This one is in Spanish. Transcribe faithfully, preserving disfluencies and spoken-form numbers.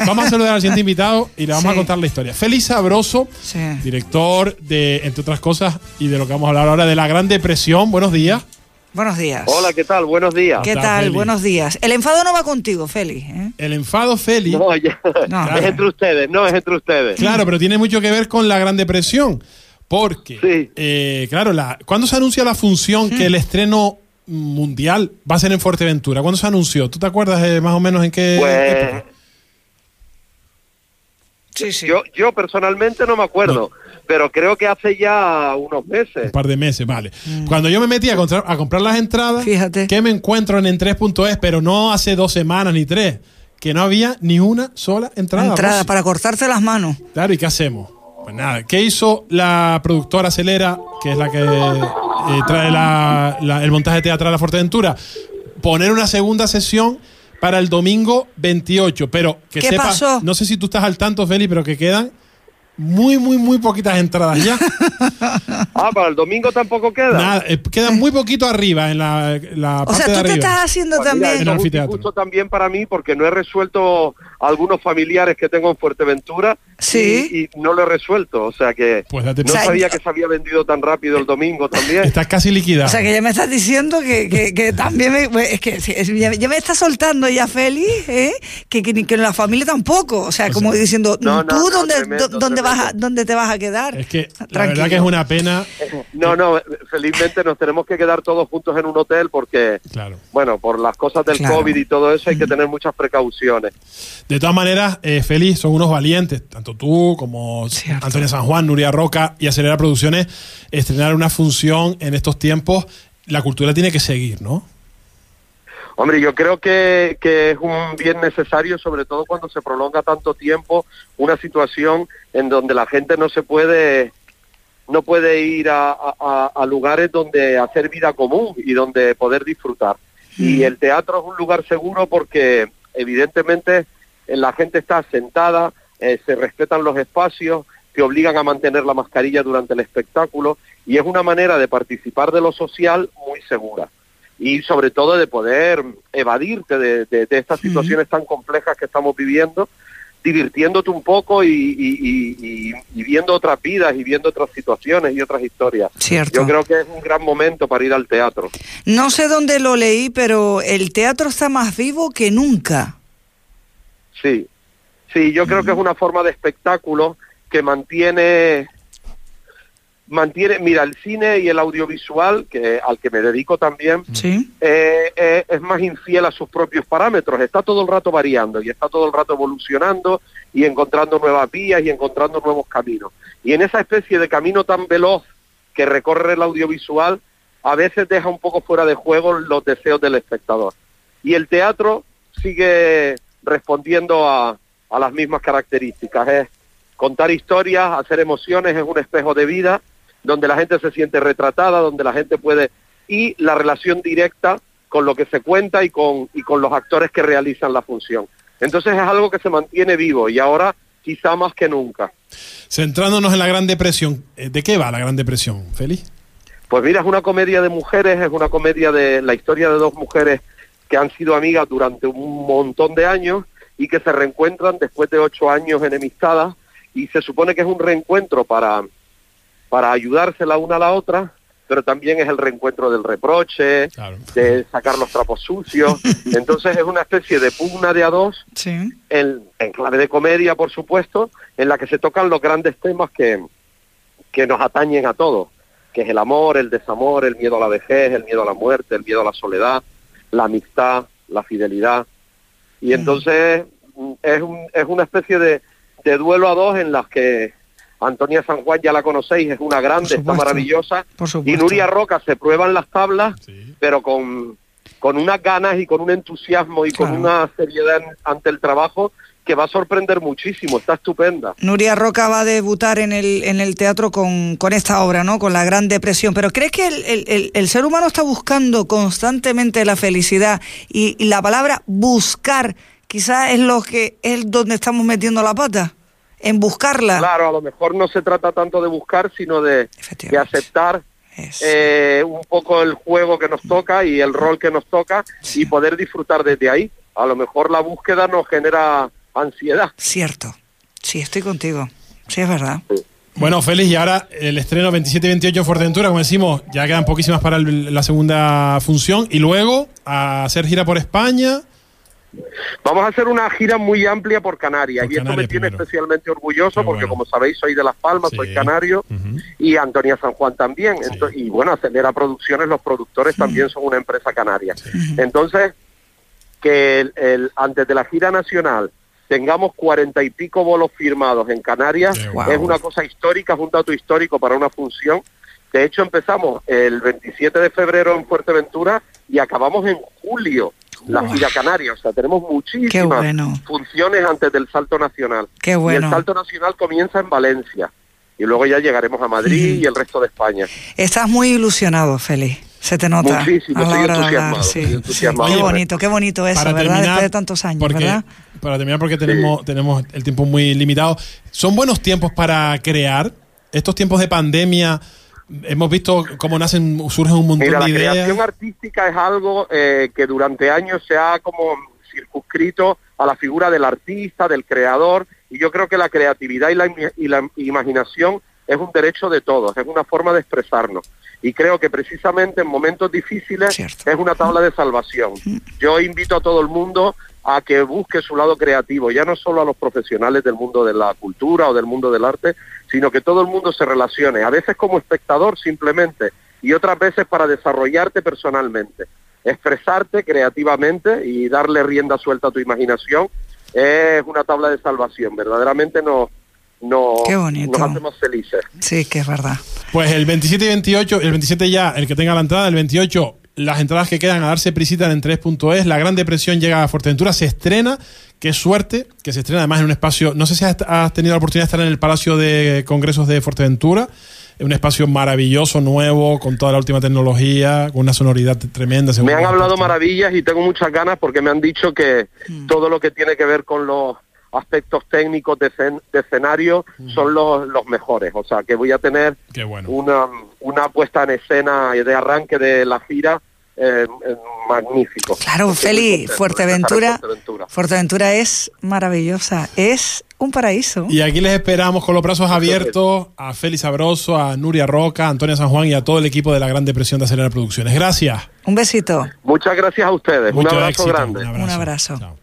vamos a saludar al siguiente invitado y le vamos Sí. a contar la historia. Félix Sabroso, Sí. director de, entre otras cosas, y de lo que vamos a hablar ahora, de la Gran Depresión. Buenos días. Buenos días. Hola, ¿qué tal? Buenos días. ¿Qué ¿Qué tal, tal? Félix? Buenos días. El enfado no va contigo, Félix, ¿eh? El enfado, Félix. No, ya- No. es entre ustedes, no, es entre ustedes. Claro, pero tiene mucho que ver con la Gran Depresión. Porque, Sí. eh, claro, la, ¿cuándo se anuncia la función que el estreno mundial va a ser en Fuerteventura? ¿Cuándo se anunció? ¿Tú te acuerdas de más o menos en qué Pues época? Sí, sí. yo, yo personalmente no me acuerdo, pero creo que hace ya unos meses. Un par de meses, vale. Cuando yo me metí a comprar, a comprar las entradas, Fíjate. ¿qué me encuentro en entres punto es? Pero no hace dos semanas ni tres, que no había ni una sola entrada. Entrada Rosy. para cortarse las manos. Claro, ¿y qué hacemos? Pues nada, ¿qué hizo la productora Acelera, que es la que eh, trae la- la- el montaje teatral a Fuerteventura? Poner una segunda sesión para el domingo veintiocho, pero que ¿Qué sepa, pasó? no sé si tú estás al tanto, Feli, pero que quedan muy, muy, muy poquitas entradas ya. Ah, para el domingo tampoco queda. Nada, eh, quedan muy poquito arriba en la, la O parte sea, de tú te arriba. estás haciendo Pues mira, también... En el eso es un anfiteatro. disgusto también para mí porque no he resuelto algunos familiares que tengo en Fuerteventura. Sí. y, y no lo he resuelto, o sea que Pues date no O sea, sabía que se había vendido tan rápido el domingo también. Estás casi liquidado. O sea, que ya me estás diciendo que, que, que también me, pues, es que sí, es- ya, ya me está soltando ya Félix, ¿eh? que, que, que la familia tampoco. O sea, O como sea, diciendo, no, no, ¿tú no, dónde, tremendo, dó- dónde, vas a, tremendo. dónde te vas a quedar? Es que la Tranquilo. verdad que es una pena. No, no, felizmente nos tenemos que quedar todos juntos en un hotel porque, Claro. bueno, por las cosas del Claro. COVID y todo eso hay que tener muchas precauciones. De todas maneras, eh, Félix, son unos valientes, tanto tú como Cierto. Antonia San Juan, Nuria Roca y Acelera Producciones, estrenar una función en estos tiempos. La cultura tiene que seguir, ¿no? Hombre, yo creo que, que es un bien necesario, sobre todo cuando se prolonga tanto tiempo una situación en donde la gente no se puede no puede ir a, a- a lugares donde hacer vida común y donde poder disfrutar. Y el teatro es un lugar seguro porque evidentemente eh, la gente está sentada, eh, se respetan los espacios, te obligan a mantener la mascarilla durante el espectáculo y es una manera de participar de lo social muy segura. Y sobre todo de poder evadirte de, de- de estas situaciones tan complejas que estamos viviendo, divirtiéndote un poco y, y- y- y- y viendo otras vidas y viendo otras situaciones y otras historias. Cierto. Yo creo que es un gran momento para ir al teatro. No sé dónde lo leí, pero el teatro está más vivo que nunca. Sí, sí, yo creo que es una forma de espectáculo que mantiene, mantiene, mira, el cine y el audiovisual, que al que me dedico también, Sí. eh, eh, es más infiel a sus propios parámetros, está todo el rato variando y está todo el rato evolucionando y encontrando nuevas vías y encontrando nuevos caminos. Y en esa especie de camino tan veloz que recorre el audiovisual, a veces deja un poco fuera de juego los deseos del espectador. Y el teatro sigue respondiendo a, a las mismas características, es contar historias, hacer emociones, es un espejo de vida, donde la gente se siente retratada, donde la gente puede, y la relación directa con lo que se cuenta y con, y con los actores que realizan la función. Entonces es algo que se mantiene vivo y ahora quizá más que nunca. Centrándonos en la Gran Depresión, eh, ¿de qué va la Gran Depresión, Félix? Pues mira, es una comedia de mujeres, es una comedia de la historia de dos mujeres que han sido amigas durante un montón de años y que se reencuentran después de ocho años enemistadas y se supone que es un reencuentro para, para ayudarse la una a la otra, pero también es el reencuentro del reproche, Claro. de sacar los trapos sucios. Entonces es una especie de pugna de a dos, Sí. en, en clave de comedia, por supuesto, en la que se tocan los grandes temas que, que nos atañen a todos, que es el amor, el desamor, el miedo a la vejez, el miedo a la muerte, el miedo a la soledad, la amistad, la fidelidad. Y entonces mm, es, un, es una especie de, de duelo a dos en las que Antonia San Juan, ya la conocéis, es una grande, Por está supuesto. maravillosa, Por y supuesto. Nuria Roca se prueban las tablas, Sí. pero con, con unas ganas y con un entusiasmo y Claro. con una seriedad en- ante el trabajo que va a sorprender muchísimo, está estupenda. Nuria Roca va a debutar en el, en el teatro con, con esta obra, ¿no? Con la Gran Depresión. Pero ¿crees que el, el- el- el ser humano está buscando constantemente la felicidad? Y, y la palabra buscar quizás es lo que es donde estamos metiendo la pata, en buscarla. Claro, a lo mejor no se trata tanto de buscar, sino de, de Efectivamente. aceptar Eso. eh, un poco el juego que nos toca y el rol que nos toca y poder disfrutar desde ahí. A lo mejor la búsqueda nos genera ansiedad. Cierto. Sí, estoy contigo. Sí, es verdad. Sí. Bueno, Félix, y ahora el estreno veintisiete y veintiocho en Fuerteventura, como decimos, ya quedan poquísimas para el, la segunda función, y luego a hacer gira por España. Vamos a hacer una gira muy amplia por Canarias, Por y esto Canarias me tiene primero. especialmente orgulloso. Qué porque bueno. como sabéis soy de Las Palmas, Sí. soy canario, Uh-huh. y Antonia San Juan también. Sí. Entonces, y bueno, Acelera Producciones, los productores también son una empresa canaria. Sí. Entonces, que el, el- antes de la gira nacional tengamos cuarenta y pico bolos firmados en Canarias, Qué Wow. es una cosa histórica, es un dato histórico para una función. De hecho, empezamos el veintisiete de febrero en Fuerteventura y acabamos en julio la Wow. gira canaria. O sea, tenemos Qué muchísimas bueno. funciones antes del salto nacional. Qué Y bueno. el salto nacional comienza en Valencia. Y luego ya llegaremos a Madrid Ujú. y el resto de España. Estás muy ilusionado, Félix. Se te nota. Muchísimo, a la estoy hora de entusiasmado, hablar, sí. estoy entusiasmado. Qué Oye, bonito, qué bonito eso, Para ¿verdad? terminar, Después de tantos años, porque, ¿verdad? para terminar, porque tenemos, tenemos el tiempo muy limitado. ¿Son buenos tiempos para crear? Estos tiempos de pandemia, hemos visto cómo nacen, surgen un montón Mira, la de ideas. creación artística es algo eh, que durante años se ha como circunscrito a la figura del artista, del creador, y yo creo que la creatividad y la, imi- y la imaginación es un derecho de todos, es una forma de expresarnos. Y creo que precisamente en momentos difíciles Cierto. es una tabla de salvación. Yo invito a todo el mundo a que busque su lado creativo, ya no solo a los profesionales del mundo de la cultura o del mundo del arte, sino que todo el mundo se relacione, a veces como espectador simplemente, y otras veces para desarrollarte personalmente. Expresarte creativamente y darle rienda suelta a tu imaginación es una tabla de salvación, verdaderamente nos, nos, Qué bonito. nos hacemos felices. Sí, que es verdad. Pues el veintisiete y veintiocho, el veintisiete ya, el que tenga la entrada, el veintiocho, las entradas que quedan a darse prisita en tres punto es. La Gran Depresión llega a Fuerteventura, se estrena. Qué suerte que se estrena además en un espacio. No sé si has, has tenido la oportunidad de estar en el Palacio de Congresos de Fuerteventura. Un espacio maravilloso, nuevo, con toda la última tecnología, con una sonoridad tremenda. Me han hablado maravillas y tengo muchas ganas porque me han dicho que mm. todo lo que tiene que ver con los aspectos técnicos de, escen de escenario mm. son los, los mejores. O sea, que voy a tener Qué bueno. una, una puesta en escena de arranque de la gira eh, eh, magnífico. Claro, Félix, Fuerteventura, Fuerteventura. Fuerteventura es maravillosa, es un paraíso. Y aquí les esperamos con los brazos abiertos a Félix Sabroso, a Nuria Roca, a Antonia San Juan y a todo el equipo de la Gran Depresión de Acelera Producciones. Gracias. Un besito. Muchas gracias a ustedes. Mucho un abrazo éxito, grande. Un abrazo. Un abrazo. Chao.